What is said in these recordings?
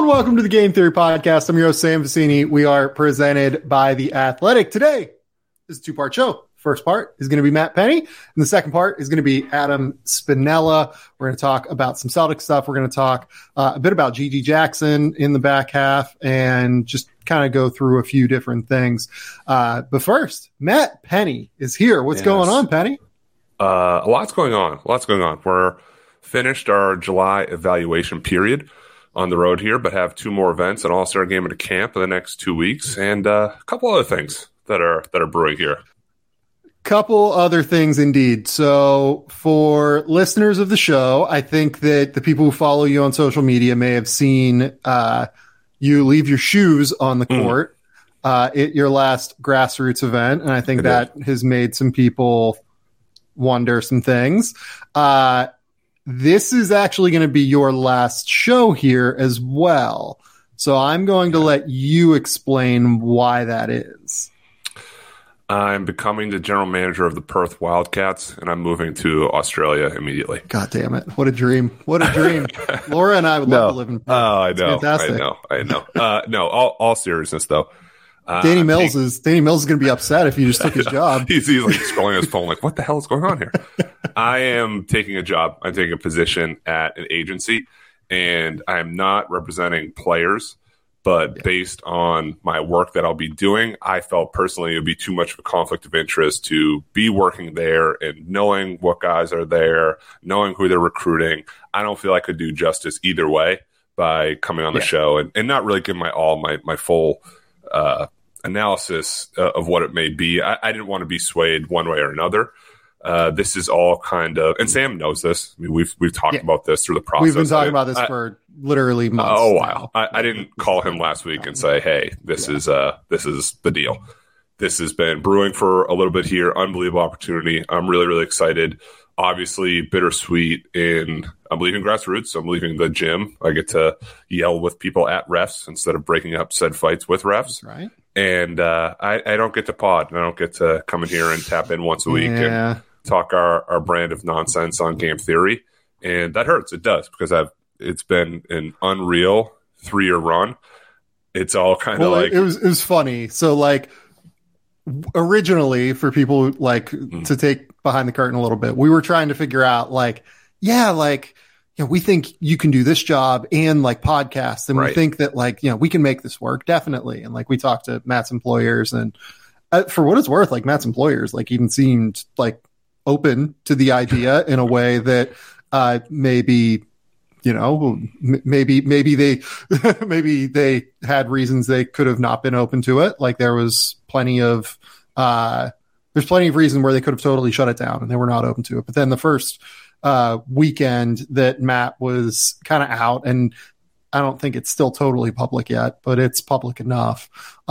and welcome to the Game Theory Podcast. I'm your host, Sam Vecini. We are presented by The Athletic. Today is a two-part show. First part is going to be Matt Penny, and the second part is going to be Adam Spinella. We're going to talk about some Celtic stuff. We're going to talk a bit about Gigi Jackson in the back half and just kind of go through a few different things. But first, Matt Penny is here. What's going on, Penny? A lot's going on. We're finished our July evaluation period on the road here, but have two more events, an all-star game and a camp in the next 2 weeks, and a couple other things that are brewing here. Couple other things indeed. So for listeners of the show, I think that the people who follow you on social media may have seen you leave your shoes on the court at your last grassroots event, and I think that has made some people wonder some things. This is actually going to be your last show here as well. So I'm going to let you explain why that is. I'm becoming the general manager of the Perth Wildcats, and I'm moving to Australia immediately. God damn it. What a dream. What a dream. Laura and I would love to live in Perth. Oh, I know. I know. No, all seriousness, though. Danny Mills is going to be upset if you just took his job. He's like scrolling his phone like, what the hell is going on here? I am taking a job. I'm taking a position at an agency, and I'm not representing players, but based on my work that I'll be doing, I felt personally it would be too much of a conflict of interest to be working there and knowing what guys are there, knowing who they're recruiting. I don't feel I could do justice either way by coming on the show and not really give my full analysis of what it may be. I didn't want to be swayed one way or another. This is all kind of, and Sam knows this. I mean, we've talked about this through the process. We've been talking about this for literally months. Oh wow! I didn't call him last week and say, "Hey, this is the deal." This has been brewing for a little bit here. Unbelievable opportunity. I'm really, really excited. Obviously, bittersweet. I'm leaving grassroots. I'm leaving the gym. I get to yell with people at refs instead of breaking up said fights with refs. Right. And I don't get to pod. I don't get to come in here and tap in once a week and talk our brand of nonsense on Game Theory. And that hurts. It does, because it's been an unreal 3-year run. It's all kind of like... It was funny. So, like, originally, for people like to take behind the curtain a little bit, we were trying to figure out, we think you can do this job and like podcasts, and we think that we can make this work, definitely. And like we talked to Matt's employers, and for what it's worth, like Matt's employers even seemed like open to the idea in a way that maybe they had reasons they could have not been open to it. Like there's plenty of reason where they could have totally shut it down and they were not open to it. But then the first weekend that Matt was kind of out, and I don't think it's still totally public yet, but it's public enough.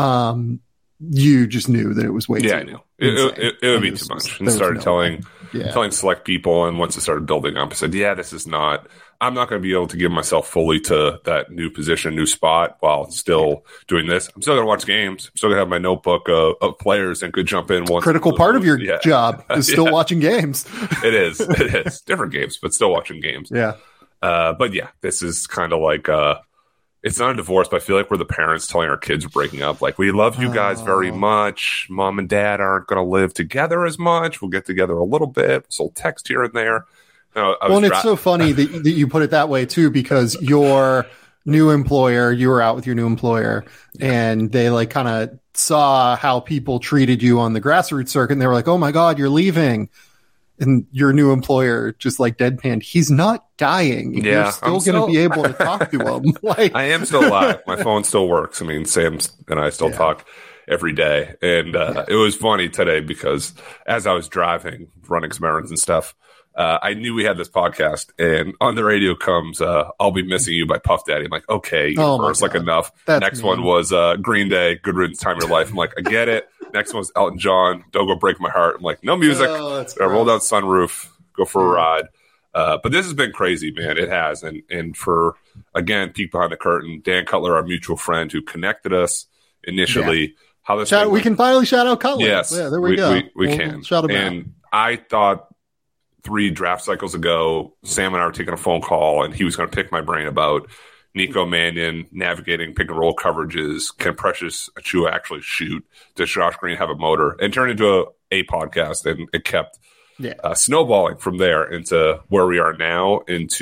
You just knew that it was way too. Yeah, I knew it would be too much, and started telling select people. And once it started building up, I said, I'm not going to be able to give myself fully to that new position, new spot, while still doing this. I'm still going to watch games. I'm still going to have my notebook of players and could jump in. Critical part of your job is still watching games. It is different games, but still watching games. Yeah. But this is kind of like it's not a divorce, but I feel like we're the parents telling our kids we're breaking up. Like, we love you guys very much. Mom and dad aren't going to live together as much. We'll get together a little bit. So we'll text here and there. It's so funny that you put it that way too, because your new employer, you were out with your new employer, and they kind of saw how people treated you on the grassroots circuit, and they were like, "Oh my God, you're leaving." And your new employer just deadpanned, "He's not dying. You're still going to be able to talk to him." I am still alive. My phone still works. I mean, Sam and I still talk every day. And it was funny today because as I was driving, running some errands and stuff, I knew we had this podcast, and on the radio comes "I'll Be Missing You" by Puff Daddy. I'm like, okay, first, enough. Next one was Green Day, "Good Riddance, Time of Your Life." I'm like, I get it. Next one was Elton John, "Don't Go Break My Heart." I'm like, no music. Roll down sunroof, go for a ride. But this has been crazy, man. It has. And for, again, peek behind the curtain, Dan Cutler, our mutual friend who connected us initially. How this we can finally shout out Cutler. Yes. Yeah, there we go. We can. Shout him and out. I thought 3 draft cycles ago, Sam and I were taking a phone call, and he was going to pick my brain about, Nico Mannion navigating pick and roll coverages. Can Precious Achua actually shoot? Does Josh Green have a motor? And turned into a podcast, and it kept snowballing from there into where we are now.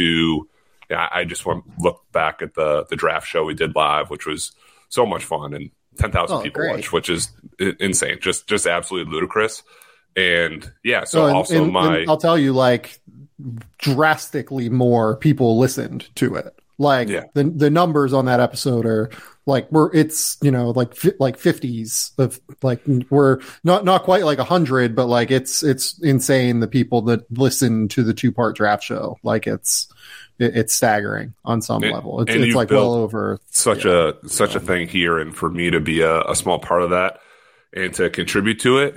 I just want to look back at the draft show we did live, which was so much fun, and 10,000 people watched, which is insane, just absolutely ludicrous. And I'll tell you, like, drastically more people listened to it. Like the numbers on that episode are like it's like 50s of, like, we're not quite like 100, but like it's insane, the people that listen to the 2-part draft show. Like it's staggering on some level. It's like well over such a thing here, and for me to be a small part of that and to contribute to it,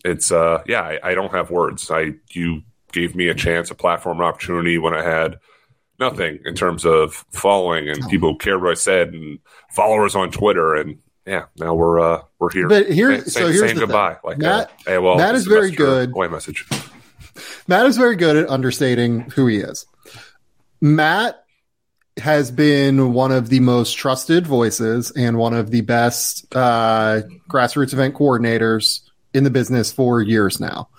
I don't have words. You gave me a chance, a platform, an opportunity when I had nothing in terms of following and people who cared what I said and followers on Twitter, and now we're here. But here's saying goodbye. Thing. Like Matt is very good. Message. Matt is very good at understating who he is. Matt has been one of the most trusted voices and one of the best grassroots event coordinators in the business for years now.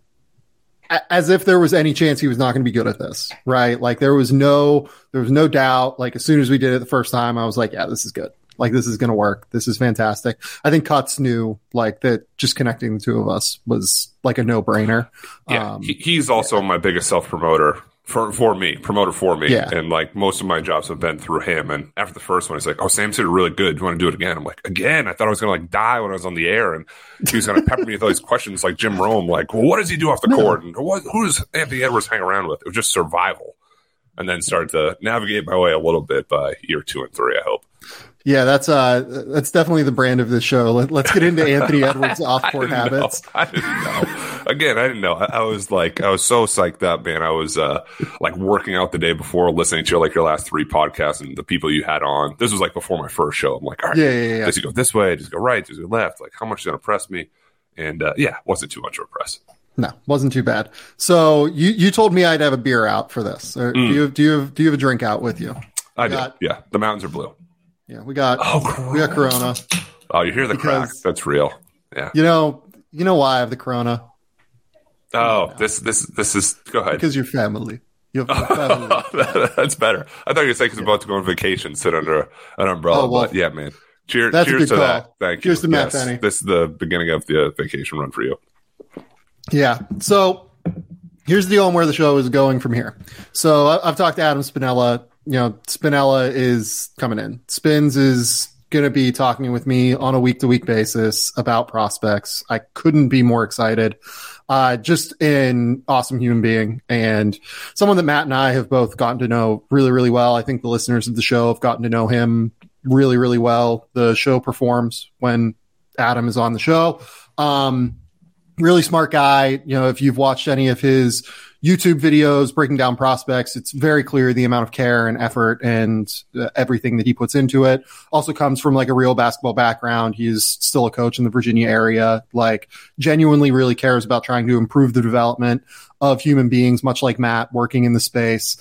As if there was any chance he was not going to be good at this, right? Like there was no doubt. Like as soon as we did it the first time, I was like, yeah, this is good. Like this is going to work. This is fantastic. I think Cuts knew like that just connecting the two of us was like a no brainer. Yeah. He's also my biggest self-promoter promoter for me. Yeah. And like most of my jobs have been through him. And after the first one, he's like, oh, Sam said really good. Do you want to do it again? I'm like, again? I thought I was going to like die when I was on the air. And he was going to pepper me with all these questions like Jim Rome, like, well, what does he do off the court? And who does Anthony Edwards hang around with? It was just survival. And then started to navigate my way a little bit by year 2 and 3, I hope. Yeah, that's definitely the brand of this show. Let's get into Anthony Edwards' off-court habits. I didn't know. Again, I didn't know. I was so psyched up, man. I was like working out the day before, listening to your last 3 podcasts and the people you had on. This was like before my first show. I'm like, all right, does he go this way? Does he go right? Does he go left? Like, how much is going to press me? And wasn't too much of a press. No, wasn't too bad. So you told me I'd have a beer out for this. Do you have a drink out with you? I do. Yeah, the mountains are blue. Yeah, we got Corona. Oh, you hear the crack? That's real. Yeah. You know why I have the Corona? Oh, this is. Go ahead. Because you're family. You have family. That's better. I thought you were saying he's about to go on vacation, sit under an umbrella. Oh, well, but yeah, man. Cheers to call. That. Thank cheers you. To Matt Penny. This is the beginning of the vacation run for you. Yeah. So here's the deal on where the show is going from here. So I've talked to Adam Spinella. Spinella is coming in. Spins is going to be talking with me on a week-to-week basis about prospects. I couldn't be more excited. Just an awesome human being and someone that Matt and I have both gotten to know really, really well. I think the listeners of the show have gotten to know him really, really well. The show performs when Adam is on the show. Really smart guy. If you've watched any of his YouTube videos breaking down prospects, it's very clear the amount of care and effort and everything that he puts into it. Also comes from like a real basketball background. He's still a coach in the Virginia area, like genuinely really cares about trying to improve the development of human beings, much like Matt working in the space.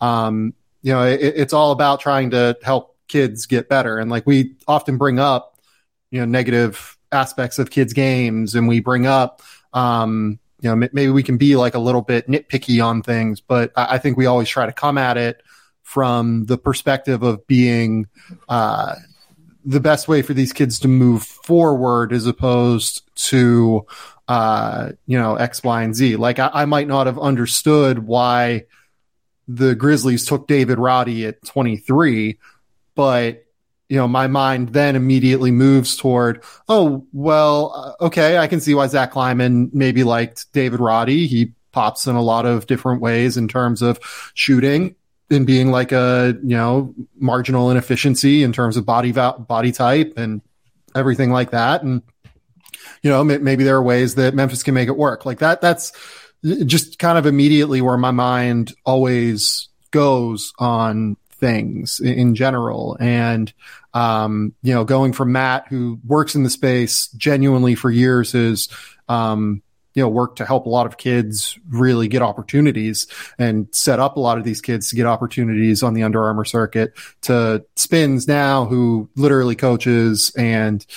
It's all about trying to help kids get better. And like we often bring up, negative aspects of kids' games, and we bring up, maybe we can be like a little bit nitpicky on things, but I think we always try to come at it from the perspective of being the best way for these kids to move forward as opposed to, X, Y, and Z. Like I might not have understood why the Grizzlies took David Roddy at 23, but my mind then immediately moves toward, okay, I can see why Zach Kleiman maybe liked David Roddy. He pops in a lot of different ways in terms of shooting and being like a, marginal inefficiency in terms of body type and everything like that. And, maybe there are ways that Memphis can make it work like that. That's just kind of immediately where my mind always goes on things in general. And, going from Matt, who works in the space genuinely for years, has, worked to help a lot of kids really get opportunities and set up a lot of these kids to get opportunities on the Under Armour circuit, to Spins now, who literally coaches. And,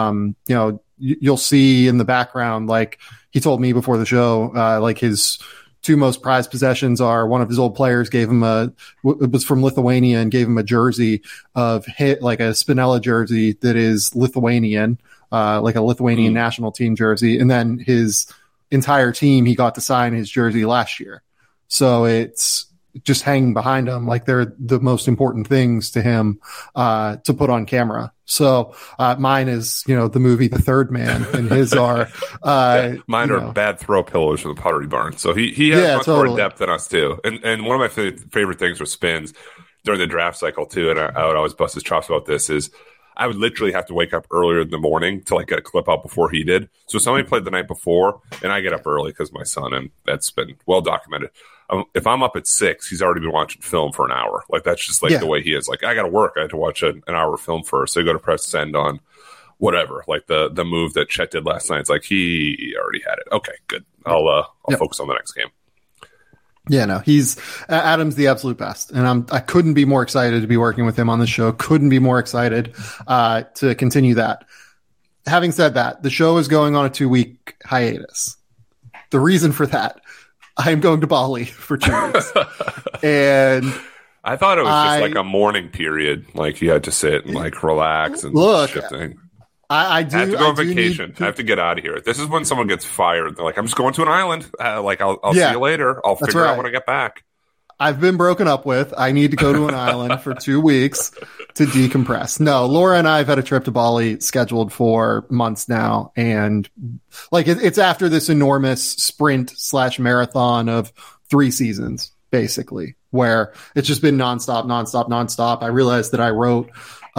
you'll see in the background, like he told me before the show, like his two most prized possessions are, one of his old players gave him it was from Lithuania, and gave him a jersey like a Spinella jersey that is Lithuanian, like a Lithuanian national team jersey. And then his entire team, he got to sign his jersey last year. So it's just hanging behind him. Like they're the most important things to him, to put on camera. So, mine is, the movie The Third Man, and his are, mine are bad throw pillows from the Pottery Barn. So he has much more depth than us too. And one of my favorite things with Spins during the draft cycle too, and I would always bust his chops about this, is I would literally have to wake up earlier in the morning to like get a clip out before he did. So somebody played the night before, and I get up early because my son, and that's been well documented. If I'm up at 6, he's already been watching film for an hour. Like that's just like the way he is. Like I got to work. I had to watch an hour of film first. So I go to press send on whatever, like the move that Chet did last night. It's like he already had it. Okay, good. I'll focus on the next game. Yeah, no, Adam's the absolute best. And I couldn't be more excited to be working with him on the show. Couldn't be more excited to continue that. Having said that, the show is going on a 2-week hiatus. The reason for that, I'm going to Bali for 2 weeks. And I thought it was just like a morning period. Like you had to sit and like relax and shifting. I have to go on vacation. I have to get out of here. This is when someone gets fired. They're like, I'm just going to an island. I'll see you later. I'll figure out when I get back. I've been broken up with. I need to go to an island for 2 weeks to decompress. No, Laura and I have had a trip to Bali scheduled for months now. And like, it's after this enormous sprint / marathon of 3 seasons, basically, where it's just been nonstop. I realized that I wrote,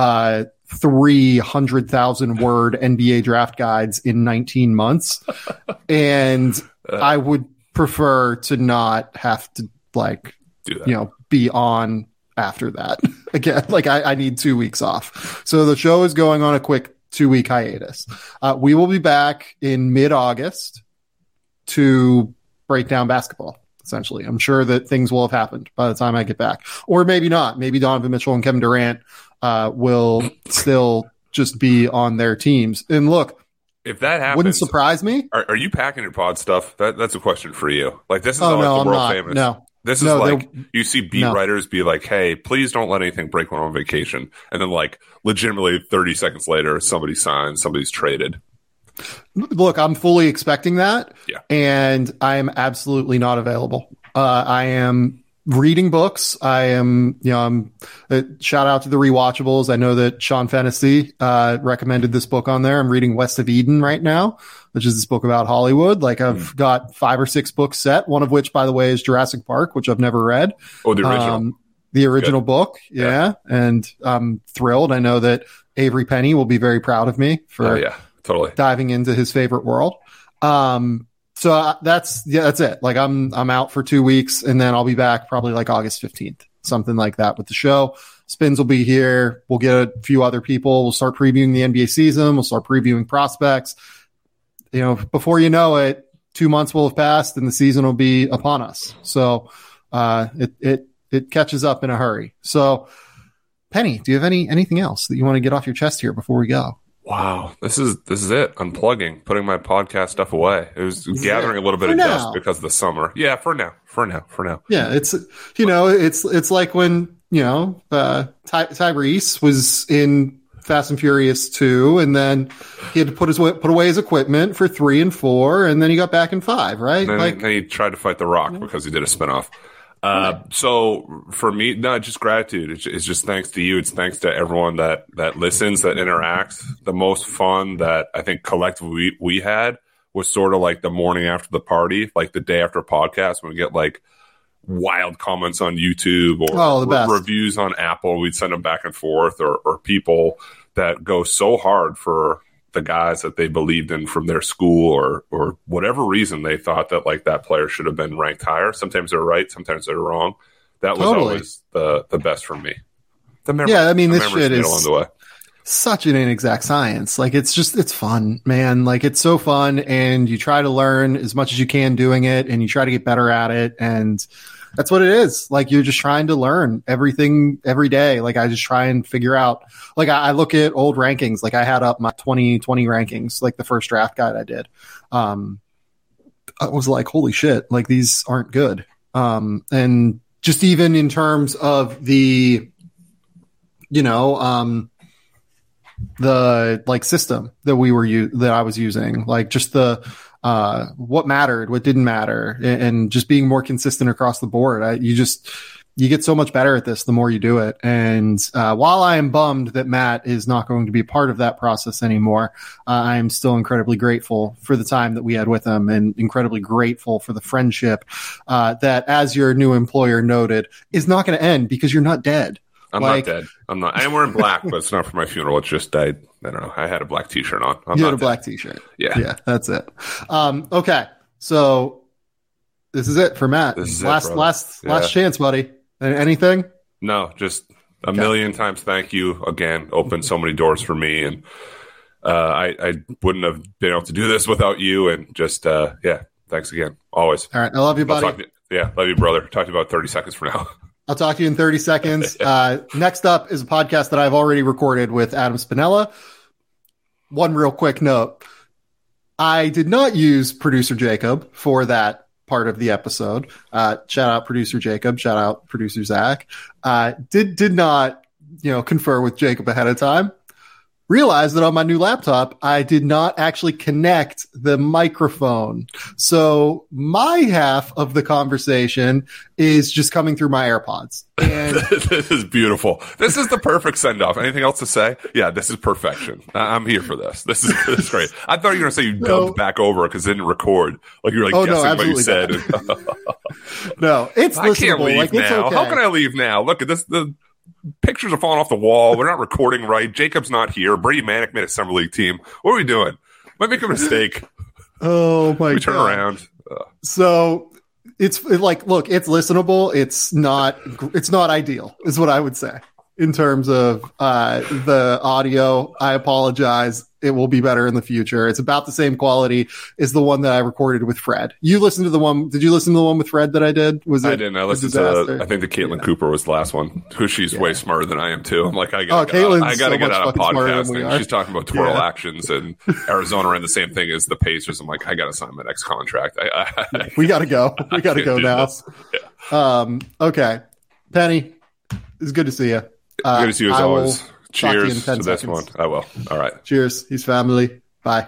300,000 word NBA draft guides in 19 months. And I would prefer to not have to do that. Be on after that again. Like I need 2 weeks off. So the show is going on a quick 2-week hiatus. We will be back in mid-August to break down basketball. Essentially, I'm sure that things will have happened by the time I get back, or maybe not. Maybe Donovan Mitchell and Kevin Durant will still just be on their teams. And look, if that happens, wouldn't surprise me. Are you packing your pod stuff? That's a question for you. Like this is the world famous. No, this is like you see beat writers be like, "Hey, please don't let anything break when I'm on vacation," and then like legitimately 30 seconds later, somebody signs, somebody's traded. Look, I'm fully expecting that. Yeah. And I am absolutely not available. I am reading books. I'm shout out to the rewatchables. I know that Sean Fennessy recommended this book on there. I'm reading West of Eden right now, which is this book about Hollywood. Like I've got 5 or 6 books set, one of which, by the way, is Jurassic Park, which I've never read. Oh, the original. The original book. Yeah. And I'm thrilled. I know that Avery Penny will be very proud of me for totally diving into his favorite world. So that's it. Like I'm out for 2 weeks, and then I'll be back probably like August 15th, something like that with the show. Spins will be here. We'll get a few other people. We'll start previewing the NBA season. We'll start previewing prospects. Before you know it, 2 months will have passed and the season will be upon us. So, it catches up in a hurry. So Penny, do you have anything else that you want to get off your chest here before we go? Wow, this is it. Unplugging, putting my podcast stuff away. It was gathering a little bit of dust because of the summer. Yeah, for now. Yeah, it's it's like when Tyrese was in Fast and Furious 2, and then he had to put away his equipment for 3 and 4, and then he got back in 5, right? And then he tried to fight The Rock because he did a spinoff. So for me, no, just gratitude. It's just thanks to you. It's thanks to everyone that listens, that interacts. The most fun that I think collectively we had was sort of like the morning after the party, like the day after a podcast, when we get like wild comments on YouTube or reviews on Apple. We'd send them back and forth, or people that go so hard for the guys that they believed in from their school or whatever reason they thought that like that player should have been ranked higher. Sometimes they're right, sometimes they're wrong. That was always the best for me. This shit is such an inexact science. Like, it's fun, man. Like, it's so fun, and you try to learn as much as you can doing it, and you try to get better at it. And that's what it is. Like, you're just trying to learn everything every day. Like, I just try and figure out, like, I look at old rankings. Like, I had up my 2020 rankings, like the first draft guide I did. I was like, holy shit, like, these aren't good. And just even in terms of the, the like system that that I was using, like just the, what mattered, what didn't matter, and just being more consistent across the board. You get so much better at this the more you do it. And while I am bummed that Matt is not going to be a part of that process anymore, I am still incredibly grateful for the time that we had with him, and incredibly grateful for the friendship that, as your new employer noted, is not going to end because you're not dead. I'm not dead. I'm not. I am wearing black, but it's not for my funeral. It just I don't know. I had a black T-shirt on. You had a black T-shirt. Yeah, that's it. Okay, so this is it for Matt. Last chance, buddy. Anything? No, just a million times thank you again. Opened so many doors for me, and I wouldn't have been able to do this without you. And just thanks again. Always. All right, I love you, buddy. Love you, brother. Talk to you about 30 seconds from now. I'll talk to you in 30 seconds. Next up is a podcast that I've already recorded with Adam Spinella. One real quick note. I did not use producer Jacob for that part of the episode. Shout out producer Jacob. Shout out producer Zach. Did not, confer with Jacob ahead of time. Realized that on my new laptop, I did not actually connect the microphone. So my half of the conversation is just coming through my AirPods. And this is beautiful. This is the perfect send-off. Anything else to say? Yeah, this is perfection. I'm here for this. This is great. I thought you were going to say you dubbed back over because it didn't record. Like you were guessing what you said. No, it's listenable. I can't leave now. Okay. How can I leave now? Look at this. The pictures are falling off the wall. We're not recording right. Jacob's not here. Brady Manick made a summer league team. What are we doing? Might make a mistake. Oh my God. Turn around. So it's look, it's listenable. It's not ideal is what I would say in terms of the audio. I apologize. It will be better in the future. It's about the same quality as the one that I recorded with Fred. You listened to the one. Did you listen to the one with Fred that I did? I didn't. I listened to, I think the Caitlin Cooper was the last one, who she's way smarter than I am too. I'm like, I got to get out of podcasting. She's talking about twirl actions, and Arizona ran the same thing as the Pacers. I'm like, I got to sign my next contract. We got to go. We got to go now. Yeah. Okay. Penny, it's good to see you. Good to see you as always. Cheers to this one. I will. All right. Cheers. He's family. Bye.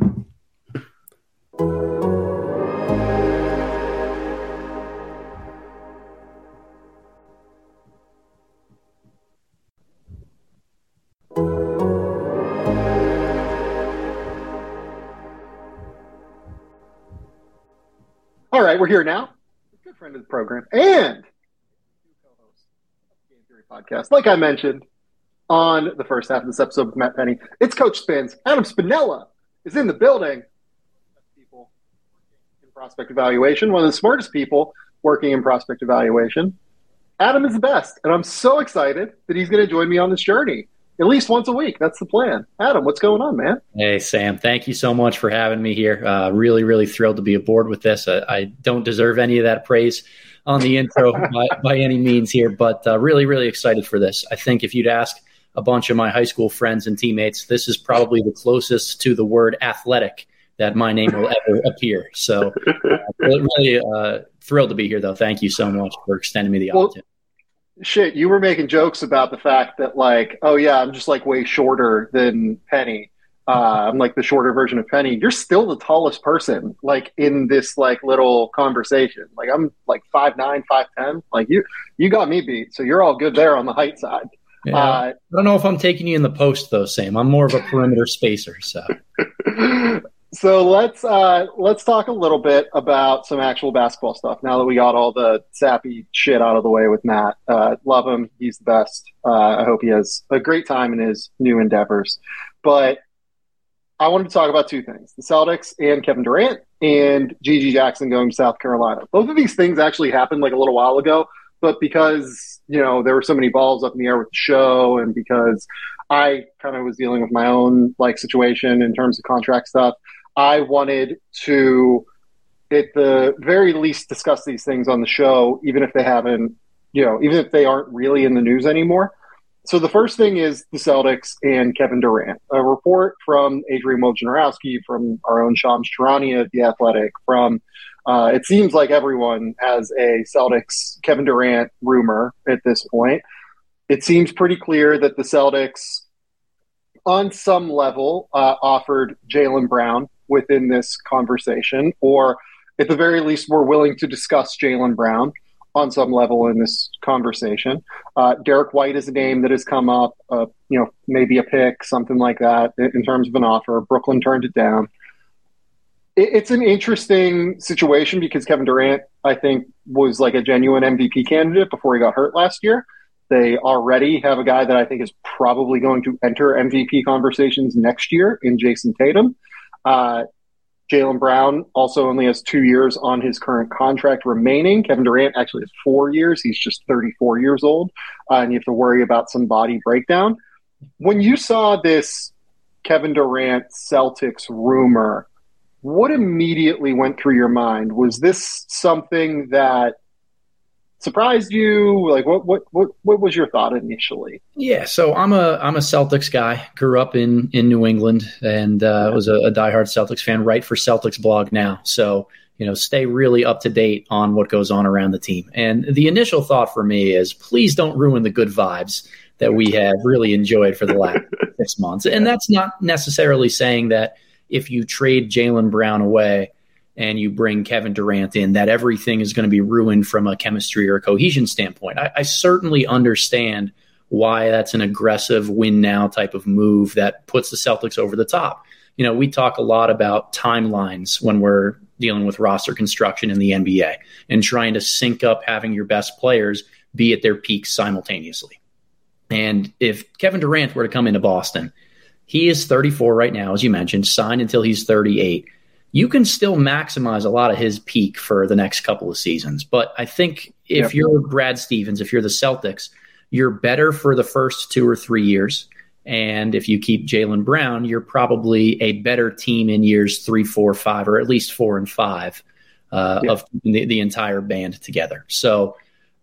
All right, we're here now. Good friend of the program and co-host of the Game Theory Podcast. Like I mentioned on the first half of this episode with Matt Penny, it's Coach Spins. Adam Spinella is in the building. People in prospect evaluation, one of the smartest people working in prospect evaluation. Adam is the best, and I'm so excited that he's going to join me on this journey at least once a week. That's the plan. Adam, what's going on, man? Hey, Sam. Thank you so much for having me here. Really, really thrilled to be aboard with this. I don't deserve any of that praise on the intro by any means here, but really, really excited for this. I think if you'd ask a bunch of my high school friends and teammates, this is probably the closest to the word athletic that my name will ever appear. So really thrilled to be here, though. Thank you so much for extending me the opportunity. Shit, you were making jokes about the fact that, like, oh, yeah, I'm just, like, way shorter than Penny. I'm, like, the shorter version of Penny. You're still the tallest person, like, in this, like, little conversation. Like, I'm, like, 5'9", 5'10". Like, you got me beat, so you're all good there on the height side. Yeah. I don't know if I'm taking you in the post, though, Sam. I'm more of a perimeter spacer, so. So let's talk a little bit about some actual basketball stuff now that we got all the sappy shit out of the way with Matt. Love him. He's the best. I hope he has a great time in his new endeavors. But I wanted to talk about two things, the Celtics and Kevin Durant and Gigi Jackson going to South Carolina. Both of these things actually happened like a little while ago, but because, there were so many balls up in the air with the show and because I kind of was dealing with my own like situation in terms of contract stuff. I wanted to, at the very least, discuss these things on the show, even if they haven't, even if they aren't really in the news anymore. So the first thing is the Celtics and Kevin Durant. A report from Adrian Wojnarowski, from our own Shams Charania at The Athletic, from it seems like everyone has a Celtics Kevin Durant rumor at this point. It seems pretty clear that the Celtics, on some level, offered Jaylen Brown within this conversation, or at the very least, were willing to discuss Jaylen Brown on some level in this conversation. Derek White is a name that has come up, maybe a pick, something like that, in terms of an offer. Brooklyn turned it down. It's an interesting situation because Kevin Durant, I think, was like a genuine MVP candidate before he got hurt last year. They already have a guy that I think is probably going to enter MVP conversations next year in Jason Tatum. Jaylen Brown also only has 2 years on his current contract remaining. Kevin Durant actually has 4 years. He's just 34 years old, and you have to worry about some body breakdown. When you saw this Kevin Durant Celtics rumor, what immediately went through your mind? Was this something that surprised you? Like, what was your thought initially? Yeah, so I'm a Celtics guy. Grew up in New England and was a diehard Celtics fan. Write for Celtics blog now, so stay really up to date on what goes on around the team. And the initial thought for me is, please don't ruin the good vibes that we have really enjoyed for the last 6 months. And that's not necessarily saying that if you trade Jaylen Brown away and you bring Kevin Durant in, that everything is going to be ruined from a chemistry or a cohesion standpoint. I certainly understand why that's an aggressive win now type of move that puts the Celtics over the top. We talk a lot about timelines when we're dealing with roster construction in the NBA and trying to sync up having your best players be at their peaks simultaneously. And if Kevin Durant were to come into Boston, he is 34 right now, as you mentioned, signed until he's 38. You can still maximize a lot of his peak for the next couple of seasons. But I think if you're Brad Stevens, if you're the Celtics, you're better for the first 2 or 3 years. And if you keep Jaylen Brown, you're probably a better team in years 3, 4, 5, or at least 4 and 5 of the entire band together. So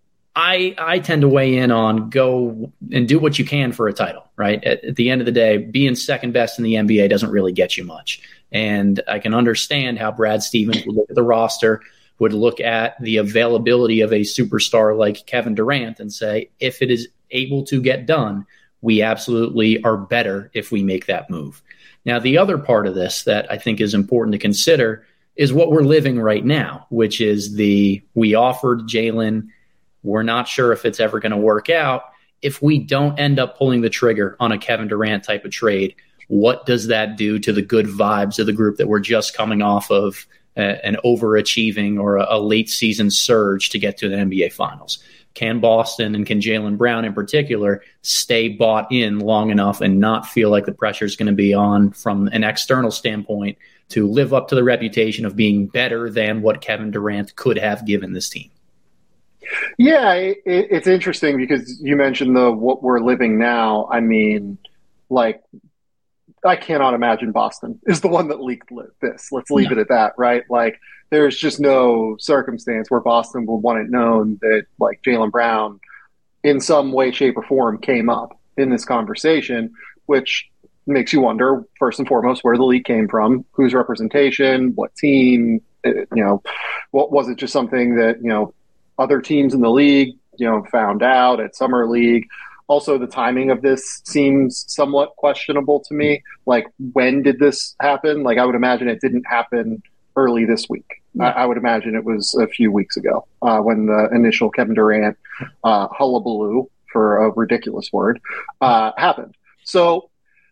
I tend to weigh in on go and do what you can for a title, right? At the end of the day, being second best in the NBA doesn't really get you much. And I can understand how Brad Stevens would look at the roster, would look at the availability of a superstar like Kevin Durant and say, if it is able to get done, we absolutely are better if we make that move. Now, the other part of this that I think is important to consider is what we're living right now, which is we offered Jaylen. We're not sure if it's ever going to work out. If we don't end up pulling the trigger on a Kevin Durant type of trade, what does that do to the good vibes of the group that we're just coming off of an overachieving or a late season surge to get to the NBA Finals? Can Boston and can Jaylen Brown in particular stay bought in long enough and not feel like the pressure is going to be on from an external standpoint to live up to the reputation of being better than what Kevin Durant could have given this team? Yeah, it's interesting because you mentioned what we're living now. I mean, like, I cannot imagine Boston is the one that leaked this. Let's leave it at that, right? Like, there's just no circumstance where Boston would want it known that, like, Jaylen Brown in some way, shape, or form came up in this conversation, which makes you wonder, first and foremost, where the leak came from, whose representation, what team, what was it just something that, other teams in the league, found out at Summer League. Also, the timing of this seems somewhat questionable to me. Like, when did this happen? Like, I would imagine it didn't happen early this week. I would imagine it was a few weeks ago when the initial Kevin Durant hullabaloo, for a ridiculous word, happened. So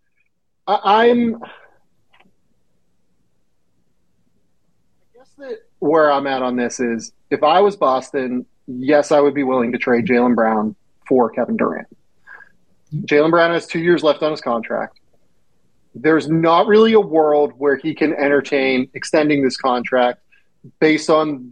I guess that where I'm at on this is, if I was Boston, yes, I would be willing to trade Jaylen Brown for Kevin Durant. Jaylen Brown has 2 years left on his contract. There's not really a world where he can entertain extending this contract based on the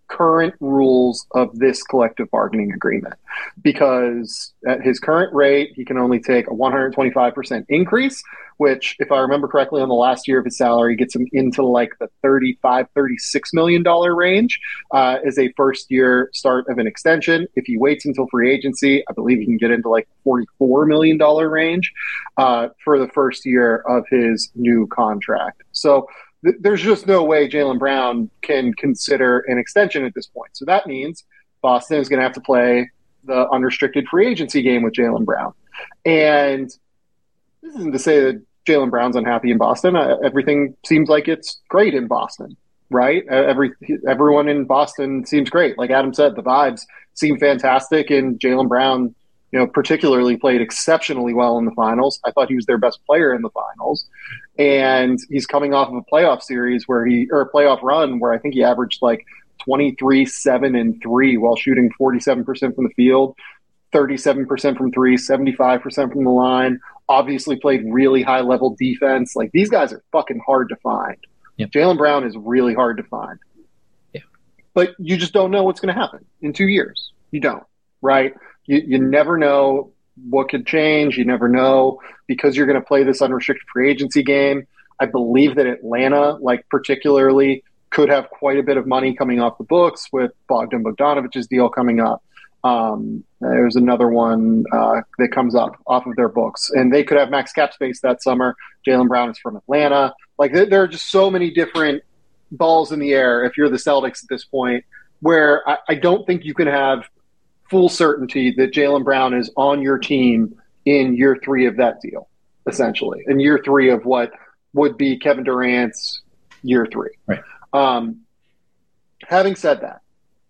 current rules of this collective bargaining agreement, because at his current rate, he can only take a 125% increase, which, if I remember correctly, on the last year of his salary, gets him into like the $35-36 million range as a first year start of an extension. If he waits until free agency, I believe he can get into like $44 million range for the first year of his new contract. So there's just no way Jaylen Brown can consider an extension at this point. So that means Boston is going to have to play the unrestricted free agency game with Jaylen Brown. And this isn't to say that Jaylen Brown's unhappy in Boston. Everything seems like it's great in Boston, right? Everyone in Boston seems great. Like Adam said, the vibes seem fantastic, and Jaylen Brown, particularly played exceptionally well in the finals. I thought he was their best player in the finals. And he's coming off of a playoff series or a playoff run where I think he averaged like 23, 7, and 3 while shooting 47% from the field, 37% from three, 75% from the line, obviously played really high level defense. Like, these guys are fucking hard to find. Yep. Jaylen Brown is really hard to find. Yeah. But you just don't know what's going to happen in 2 years. You don't, right? You never know what could change. You never know, because you're going to play this unrestricted free agency game. I believe that Atlanta, particularly, could have quite a bit of money coming off the books with Bogdan Bogdanovic's deal coming up. There's another one that comes up off of their books, and they could have max cap space that summer. Jaylen Brown is from Atlanta. There are just so many different balls in the air if you're the Celtics at this point, where I don't think you can have full certainty that Jaylen Brown is on your team in year 3 of that deal, essentially, in year 3 of what would be Kevin Durant's year 3. Right. Having said that,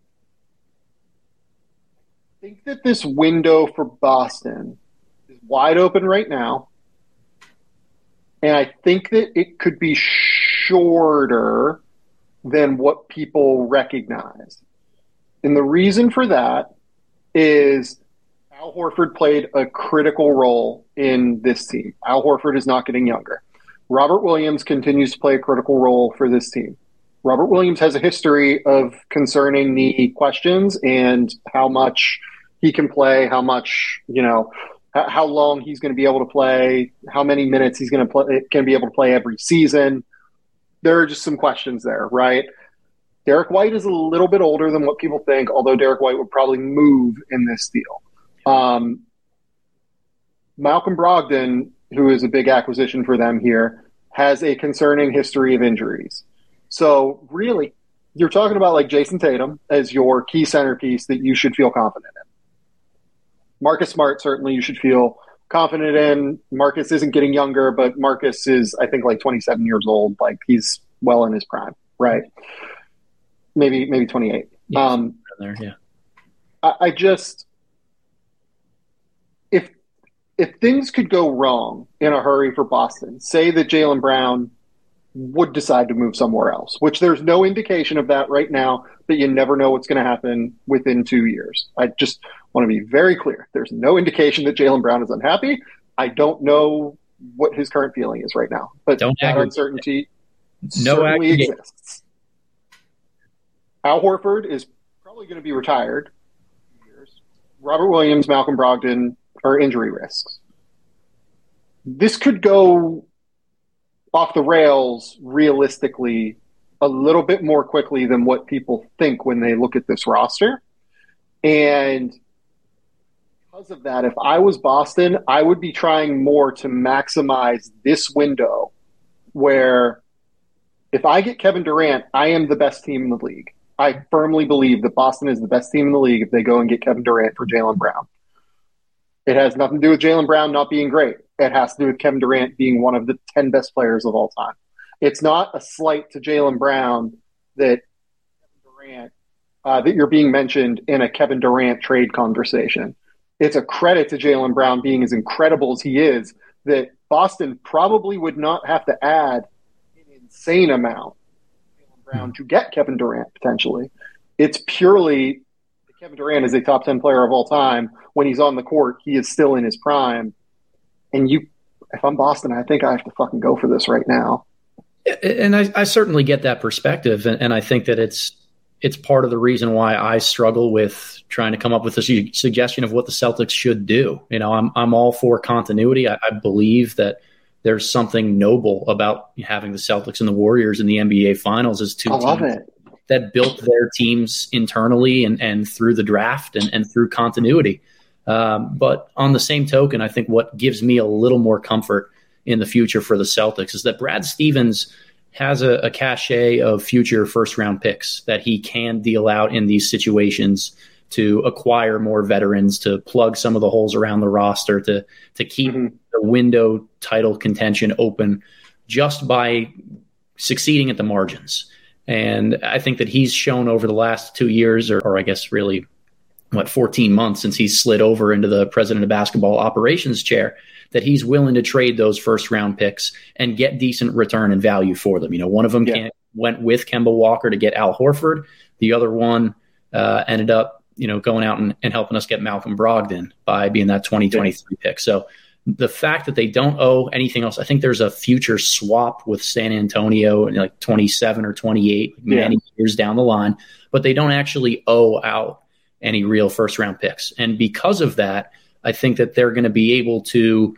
I think that this window for Boston is wide open right now, and I think that it could be shorter than what people recognize. And the reason for that is Al Horford played a critical role in this team. Al Horford is not getting younger. Robert Williams continues to play a critical role for this team. Robert Williams has a history of concerning knee questions and how much he can play, how much, how long he's going to be able to play, how many minutes he's going to can be able to play every season. There are just some questions there, right? Derek White is a little bit older than what people think, although Derek White would probably move in this deal. Malcolm Brogdon, who is a big acquisition for them here, has a concerning history of injuries. So really, you're talking about like Jason Tatum as your key centerpiece that you should feel confident in. Marcus Smart, certainly you should feel confident in. Marcus isn't getting younger, but Marcus is, I think, like 27 years old. Like, he's well in his prime, right? Maybe 28. Yeah, there, yeah. I just, if things could go wrong in a hurry for Boston, say that Jaylen Brown would decide to move somewhere else, which there's no indication of that right now, but you never know what's going to happen within 2 years. I just want to be very clear. There's no indication that Jaylen Brown is unhappy. I don't know what his current feeling is right now, but that uncertainty certainly exists. Al Horford is probably going to be retired. Robert Williams, Malcolm Brogdon are injury risks. This could go off the rails realistically a little bit more quickly than what people think when they look at this roster. And because of that, if I was Boston, I would be trying more to maximize this window where if I get Kevin Durant, I am the best team in the league. I firmly believe that Boston is the best team in the league if they go and get Kevin Durant for Jaylen Brown. It has nothing to do with Jaylen Brown not being great. It has to do with Kevin Durant being one of the 10 best players of all time. It's not a slight to Jaylen Brown that you're being mentioned in a Kevin Durant trade conversation. It's a credit to Jaylen Brown being as incredible as he is that Boston probably would not have to add an insane amount Brown to get Kevin Durant potentially. It's purely Kevin Durant is a top 10 player of all time. When he's on the court, he is still in his prime. And if I'm Boston, I think I have to fucking go for this right now. And I certainly get that perspective. And I think that it's it's part of the reason why I struggle with trying to come up with a suggestion of what the Celtics should do. I'm all for continuity. I believe that there's something noble about having the Celtics and the Warriors in the NBA Finals as two teams that built their teams internally and through the draft and through continuity. But on the same token, I think what gives me a little more comfort in the future for the Celtics is that Brad Stevens has a cachet of future first-round picks that he can deal out in these situations to acquire more veterans, to plug some of the holes around the roster, to keep the window title contention open just by succeeding at the margins. And I think that he's shown over the last 2 years, or I guess really, 14 months since he's slid over into the president of basketball operations chair, that he's willing to trade those first-round picks and get decent return and value for them. One of them went with Kemba Walker to get Al Horford. The other one ended up, going out and helping us get Malcolm Brogdon by being that 2023 pick. So the fact that they don't owe anything else, I think there's a future swap with San Antonio in like 27 or 28, many years down the line, but they don't actually owe out any real first-round picks. And because of that, I think that they're going to be able to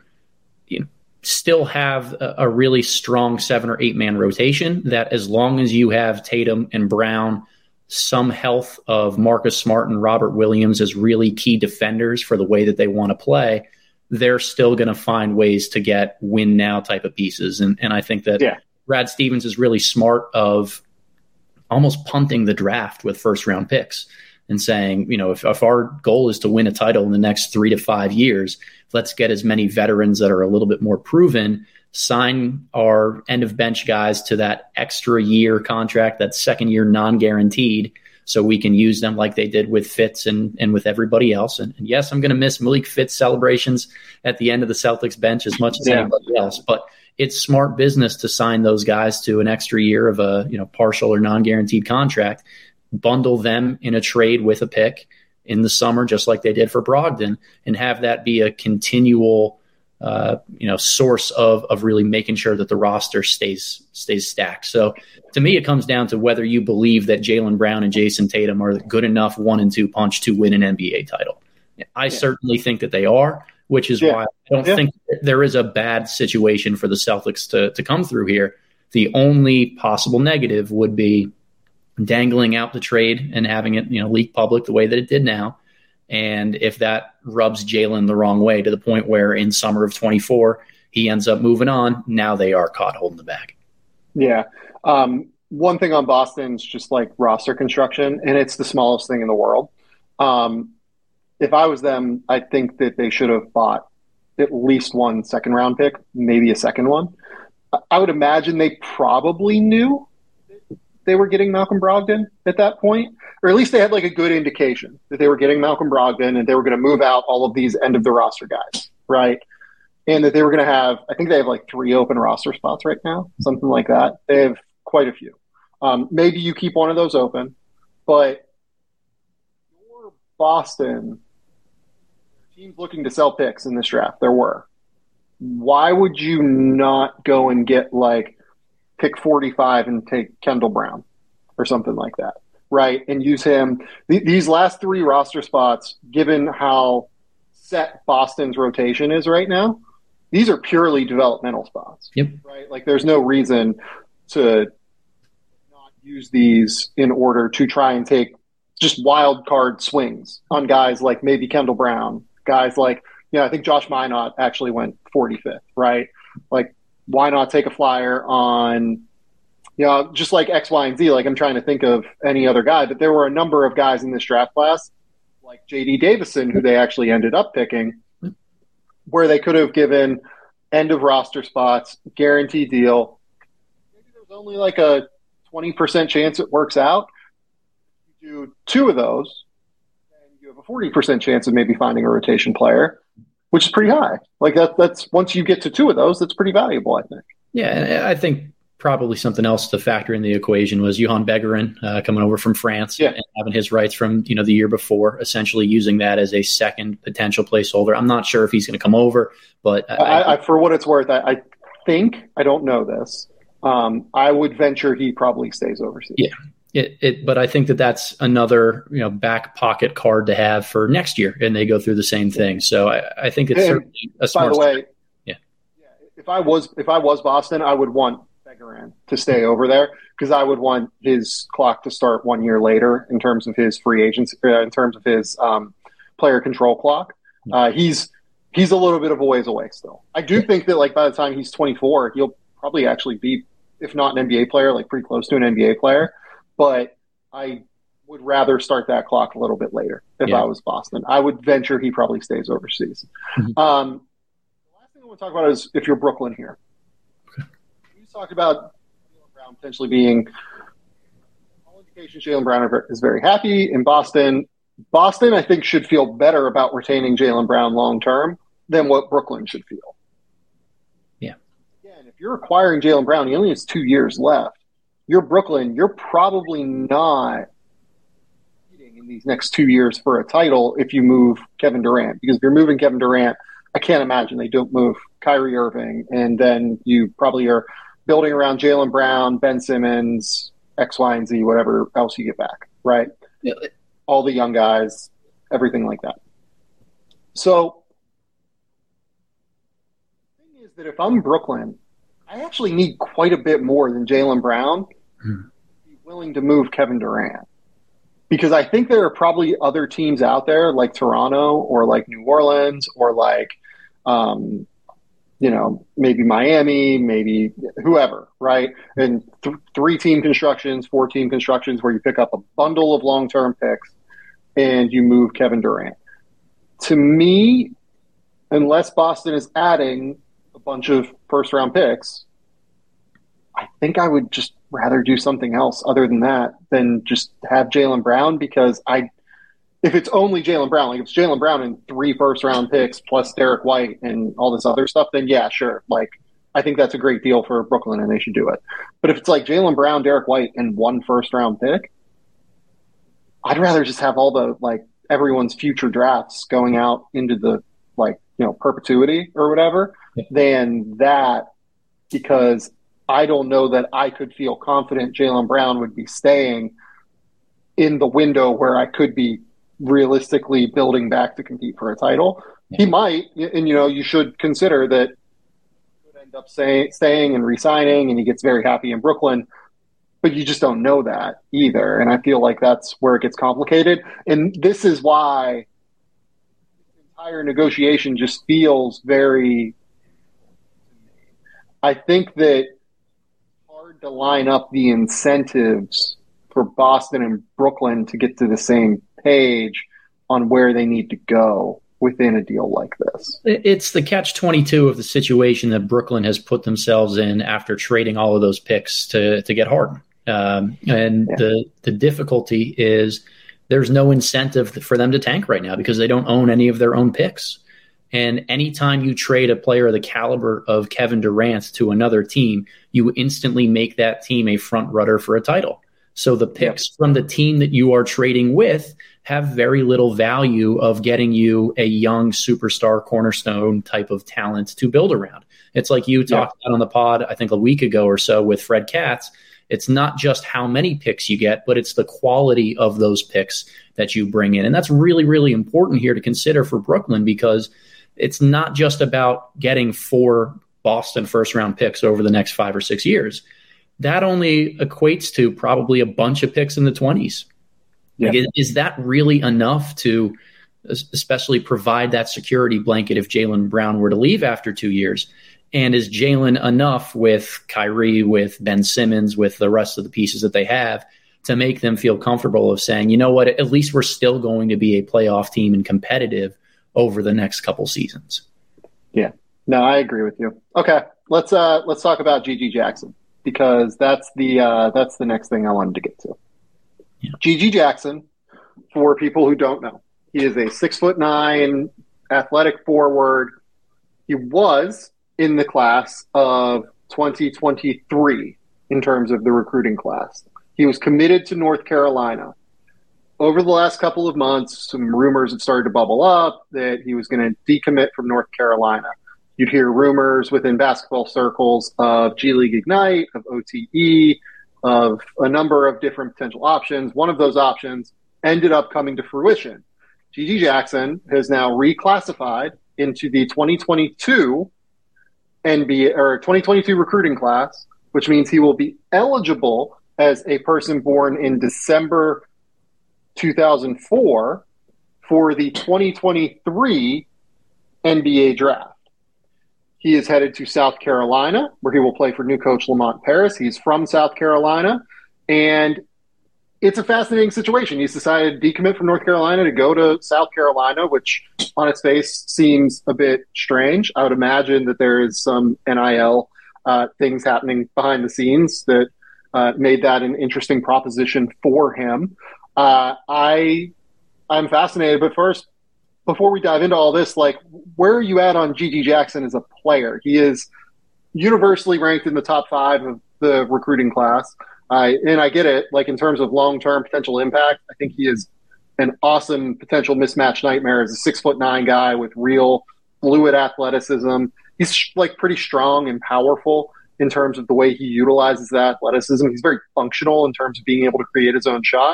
still have a really strong 7 or 8 man rotation that, as long as you have Tatum and Brown, some health of Marcus Smart and Robert Williams as really key defenders for the way that they want to play, they're still going to find ways to get win now type of pieces. And I think that Brad Stevens is really smart of almost punting the draft with first round picks and saying, if our goal is to win a title in the next 3 to 5 years, let's get as many veterans that are a little bit more proven, sign our end of bench guys to that extra year contract, that second year non-guaranteed, so we can use them like they did with Fitz and with everybody else. And yes, I'm going to miss Malik Fitz celebrations at the end of the Celtics bench as much as anybody else, but it's smart business to sign those guys to an extra year of a partial or non-guaranteed contract, bundle them in a trade with a pick in the summer, just like they did for Brogdon, and have that be a continual source of really making sure that the roster stays stacked. So to me, it comes down to whether you believe that Jaylen Brown and Jason Tatum are good enough 1 and 2 punch to win an NBA title. I certainly think that they are, which is why I don't think there is a bad situation for the Celtics to come through here. The only possible negative would be dangling out the trade and having it, leak public the way that it did now. And if that rubs Jaylen the wrong way to the point where in summer of 24, he ends up moving on, now they are caught holding the bag. Yeah. One thing on Boston is just like roster construction, and it's the smallest thing in the world. If I was them, I think that they should have bought at least 1 second round pick, maybe a second one. I would imagine they probably knew they were getting Malcolm Brogdon at that point, or at least they had like a good indication that they were getting Malcolm Brogdon and they were going to move out all of these end of the roster guys, right? And that they were going to have, I think they have like 3 open roster spots right now, something like that. They have quite a few. Maybe you keep one of those open, but for Boston, teams looking to sell picks in this draft, there were. Why would you not go and get like pick 45 and take Kendall Brown or something like that, right? And use him. These last 3 roster spots, given how set Boston's rotation is right now, these are purely developmental spots, right? Like there's no reason to not use these in order to try and take just wild card swings on guys like maybe Kendall Brown, guys like, I think Josh Minott actually went 45th, right? Like, why not take a flyer on, just like X, Y, and Z? Like I'm trying to think of any other guy, but there were a number of guys in this draft class, like J.D. Davison, who they actually ended up picking, where they could have given end of roster spots, guaranteed deal. Maybe there's only like a 20% chance it works out. If you do 2 of those, and you have a 40% chance of maybe finding a rotation player, which is pretty high. Like that's once you get to 2 of those, that's pretty valuable, I think. Yeah, and I think probably something else to factor in the equation was Johan Begarin coming over from France and having his rights from the year before, essentially using that as a second potential placeholder. I'm not sure if he's going to come over, but I for what it's worth, I think, I don't know this, I would venture he probably stays overseas. Yeah. But I think that's another back pocket card to have for next year, and they go through the same thing. So I think it's certainly a smart. By the way, if I was Boston, I would want Begarin to stay over there because I would want his clock to start 1 year later in terms of his free agency, in terms of his player control clock. He's a little bit of a ways away still. I do think that by the time he's 24, he'll probably actually be, if not an NBA player, pretty close to an NBA player. But I would rather start that clock a little bit later if I was Boston. I would venture he probably stays overseas. Mm-hmm. The last thing I want to talk about is if you're Brooklyn here. Okay. You talked about Jaylen Brown potentially being all indications Jaylen Brown is very happy in Boston. Boston, I think, should feel better about retaining Jaylen Brown long term than what Brooklyn should feel. Yeah. Again, if you're acquiring Jaylen Brown, he only has 2 years left. You're Brooklyn, you're probably not in these next 2 years for a title if you move Kevin Durant. Because if you're moving Kevin Durant, I can't imagine they don't move Kyrie Irving. And then you probably are building around Jaylen Brown, Ben Simmons, X, Y, and Z, whatever else you get back, right? Yeah. All the young guys, everything like that. So the thing is that if I'm Brooklyn, I actually need quite a bit more than Jaylen Brown to be willing to move Kevin Durant. Because I think there are probably other teams out there like Toronto or like New Orleans or maybe Miami, maybe whoever, right? And 3-team constructions, 4-team constructions where you pick up a bundle of long-term picks and you move Kevin Durant. To me, unless Boston is adding a bunch of first-round picks, I think I would just rather do something else other than that than just have Jaylen Brown because if it's only Jaylen Brown, if it's Jaylen Brown and 3 first-round picks plus Derek White and all this other stuff, then yeah, sure. I think that's a great deal for Brooklyn and they should do it. But if it's Jaylen Brown, Derek White, and 1 first-round pick, I'd rather just have all the everyone's future drafts going out into the perpetuity or whatever than that because I don't know that I could feel confident Jaylen Brown would be staying in the window where I could be realistically building back to compete for a title. Yeah. He might, and you should consider that he could end up staying and re-signing, and he gets very happy in Brooklyn, but you just don't know that either. And I feel like that's where it gets complicated. And this is why the entire negotiation just feels very. I think that to line up the incentives for Boston and Brooklyn to get to the same page on where they need to go within a deal like this. It's the catch-22 of the situation that Brooklyn has put themselves in after trading all of those picks to get Harden. The difficulty is there's no incentive for them to tank right now because they don't own any of their own picks. And anytime you trade a player of the caliber of Kevin Durant to another team, you instantly make that team a front runner for a title. So the picks from the team that you are trading with have very little value of getting you a young superstar cornerstone type of talent to build around. It's like you talked about on the pod, I think a week ago or so with Fred Katz. It's not just how many picks you get, but it's the quality of those picks that you bring in. And that's really, really important here to consider for Brooklyn because it's not just about getting 4 Boston first-round picks over the next 5 or 6 years. That only equates to probably a bunch of picks in the 20s. Yeah. Is that really enough to especially provide that security blanket if Jaylen Brown were to leave after 2 years? And is Jaylen enough with Kyrie, with Ben Simmons, with the rest of the pieces that they have to make them feel comfortable of saying, you know what, at least we're still going to be a playoff team and competitive over the next couple seasons? Yeah, no, I agree with you. Okay, let's talk about GG Jackson because that's the next thing I wanted to get to. Yeah. GG Jackson, for people who don't know, he is a 6'9" athletic forward. He was in the class of 2023 in terms of the recruiting class. He was committed to North Carolina. Over the last couple of months, some rumors have started to bubble up that he was going to decommit from North Carolina. You'd hear rumors within basketball circles of G League Ignite, of OTE, of a number of different potential options. One of those options ended up coming to fruition. GG Jackson has now reclassified into the 2022 NBA or 2022 recruiting class, which means he will be eligible as a person born in December 2004 for the 2023 NBA draft. He is headed to South Carolina, where he will play for new coach Lamont Paris. He's from South Carolina, and it's a fascinating situation. He's decided to decommit from North Carolina to go to South Carolina, which on its face seems a bit strange. I would imagine that there is some NIL things happening behind the scenes that made that an interesting proposition for him. I'm fascinated, but first, before we dive into all this, like, where are you at on GG Jackson as a player? He is universally ranked in the top 5 of the recruiting class. And I get it, like, in terms of long-term potential impact, I think he is an awesome potential mismatch nightmare as a 6'9" guy with real fluid athleticism. He's like pretty strong and powerful in terms of the way he utilizes that athleticism. He's very functional in terms of being able to create his own shot.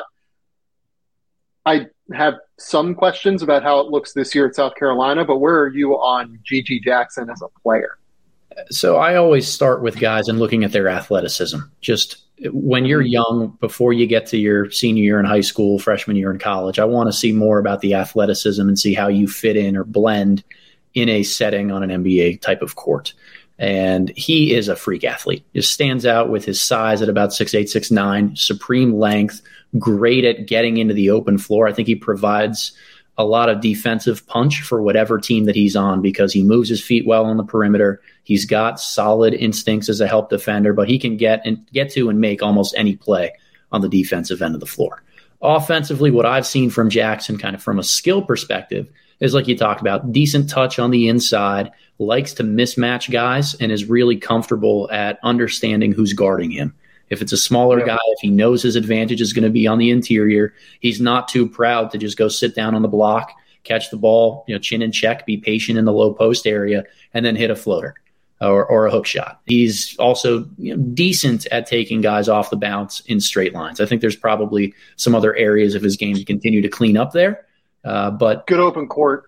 I have some questions about how it looks this year at South Carolina, but where are you on GG Jackson as a player? So I always start with guys and looking at their athleticism. Just when you're young, before you get to your senior year in high school, freshman year in college, I want to see more about the athleticism and see how you fit in or blend in a setting on an NBA type of court. And he is a freak athlete. Just stands out with his size at about 6'8", 6'9", supreme length, great at getting into the open floor. I think he provides a lot of defensive punch for whatever team that he's on because he moves his feet well on the perimeter. He's got solid instincts as a help defender, but he can get to and make almost any play on the defensive end of the floor. Offensively, what I've seen from Jackson kind of from a skill perspective is, like you talked about, decent touch on the inside, likes to mismatch guys, and is really comfortable at understanding who's guarding him. If it's a smaller guy, if he knows his advantage is going to be on the interior, he's not too proud to just go sit down on the block, catch the ball, chin in check, be patient in the low post area, and then hit a floater or a hook shot. He's also decent at taking guys off the bounce in straight lines. I think there's probably some other areas of his game to continue to clean up there. But good open court,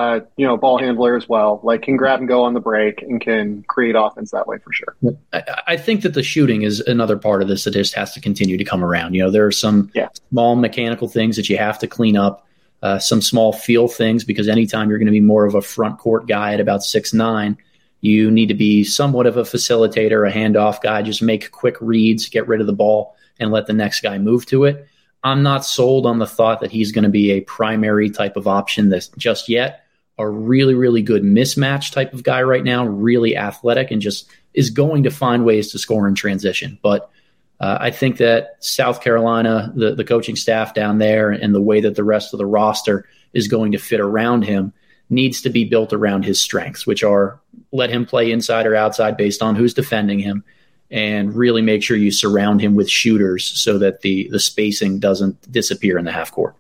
ball handler as well. Like, can grab and go on the break and can create offense that way for sure. I think that the shooting is another part of this that just has to continue to come around. There are some small mechanical things that you have to clean up, some small feel things, because anytime you're going to be more of a front court guy at about 6'9", you need to be somewhat of a facilitator, a handoff guy, just make quick reads, get rid of the ball, and let the next guy move to it. I'm not sold on the thought that he's going to be a primary type of option that's just yet. A really, really good mismatch type of guy right now, really athletic, and just is going to find ways to score in transition. But I think that South Carolina, the coaching staff down there, and the way that the rest of the roster is going to fit around him needs to be built around his strengths, which are let him play inside or outside based on who's defending him, and really make sure you surround him with shooters so that the spacing doesn't disappear in the half court.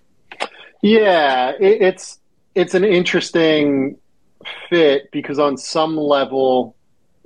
Yeah, it's an interesting fit because on some level,